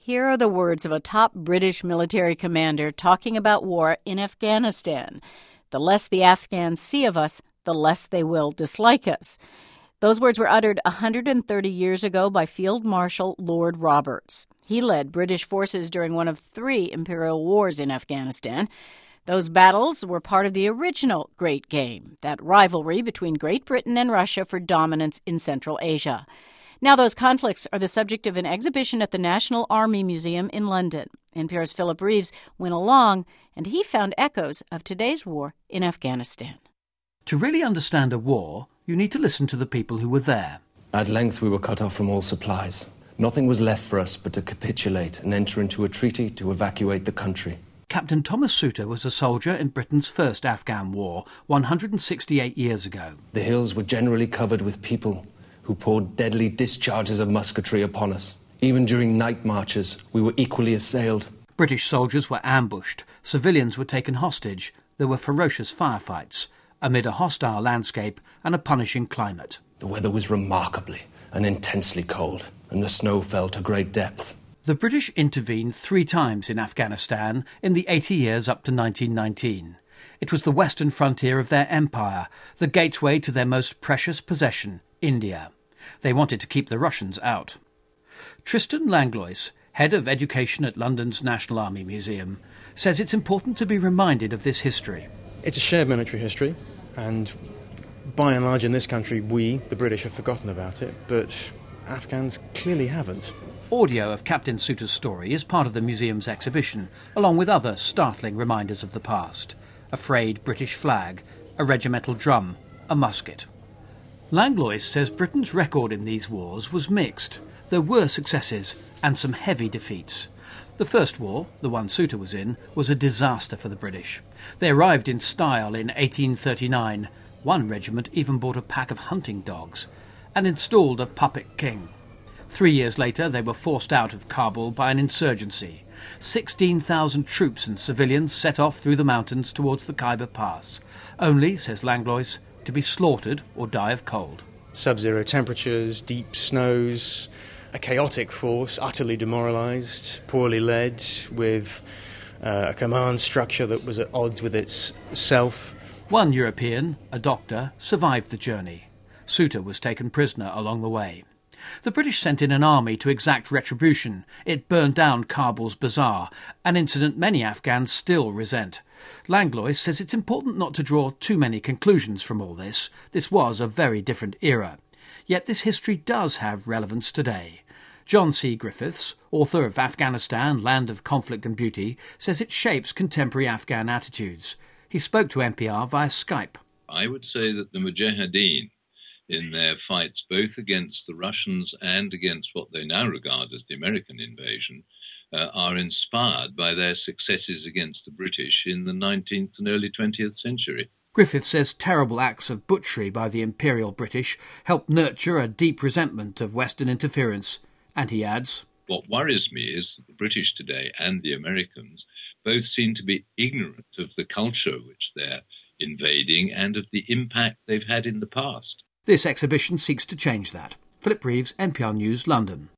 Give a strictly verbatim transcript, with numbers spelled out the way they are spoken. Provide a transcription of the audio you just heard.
Here are the words of a top British military commander talking about war in Afghanistan. The less the Afghans see of us, the less they will dislike us. Those words were uttered one hundred thirty years ago by Field Marshal Lord Roberts. He led British forces during one of three imperial wars in Afghanistan. Those battles were part of the original Great Game, that rivalry between Great Britain and Russia for dominance in Central Asia. Now those conflicts are the subject of an exhibition at the National Army Museum in London. N P R's Philip Reeves went along, and he found echoes of today's war in Afghanistan. To really understand a war, you need to listen to the people who were there. At length we were cut off from all supplies. Nothing was left for us but to capitulate and enter into a treaty to evacuate the country. Captain Thomas Souter was a soldier in Britain's first Afghan war, one hundred sixty-eight years ago. The hills were generally covered with people who poured deadly discharges of musketry upon us. Even during night marches, we were equally assailed. British soldiers were ambushed, civilians were taken hostage, there were ferocious firefights, amid a hostile landscape and a punishing climate. The weather was remarkably and intensely cold, and the snow fell to great depth. The British intervened three times in Afghanistan in the eighty years up to nineteen nineteen. It was the western frontier of their empire, the gateway to their most precious possession, India. They wanted to keep the Russians out. Tristan Langlois, head of education at London's National Army Museum, says it's important to be reminded of this history. It's a shared military history, and by and large in this country we, the British, have forgotten about it, but Afghans clearly haven't. Audio of Captain Souter's story is part of the museum's exhibition, along with other startling reminders of the past. A frayed British flag, a regimental drum, a musket. Langlois says Britain's record in these wars was mixed. There were successes and some heavy defeats. The first war, the one Souter was in, was a disaster for the British. They arrived in style in eighteen thirty-nine. One regiment even bought a pack of hunting dogs and installed a puppet king. Three years later, they were forced out of Kabul by an insurgency. sixteen thousand troops and civilians set off through the mountains towards the Khyber Pass, only, says Langlois, to be slaughtered or die of cold. Sub-zero temperatures, deep snows, a chaotic force, utterly demoralised, poorly led, with uh, a command structure that was at odds with itself. One European, a doctor, survived the journey. Souter was taken prisoner along the way. The British sent in an army to exact retribution. It burned down Kabul's bazaar, an incident many Afghans still resent. Langlois says it's important not to draw too many conclusions from all this. This was a very different era. Yet this history does have relevance today. John C. Griffiths, author of Afghanistan, Land of Conflict and Beauty, says it shapes contemporary Afghan attitudes. He spoke to N P R via Skype. I would say that the Mujahideen, in their fights both against the Russians and against what they now regard as the American invasion, uh, are inspired by their successes against the British in the nineteenth and early twentieth century. Griffith says terrible acts of butchery by the Imperial British helped nurture a deep resentment of Western interference, and he adds, "What worries me is that the British today and the Americans both seem to be ignorant of the culture which they're invading and of the impact they've had in the past." This exhibition seeks to change that. Philip Reeves, N P R News, London.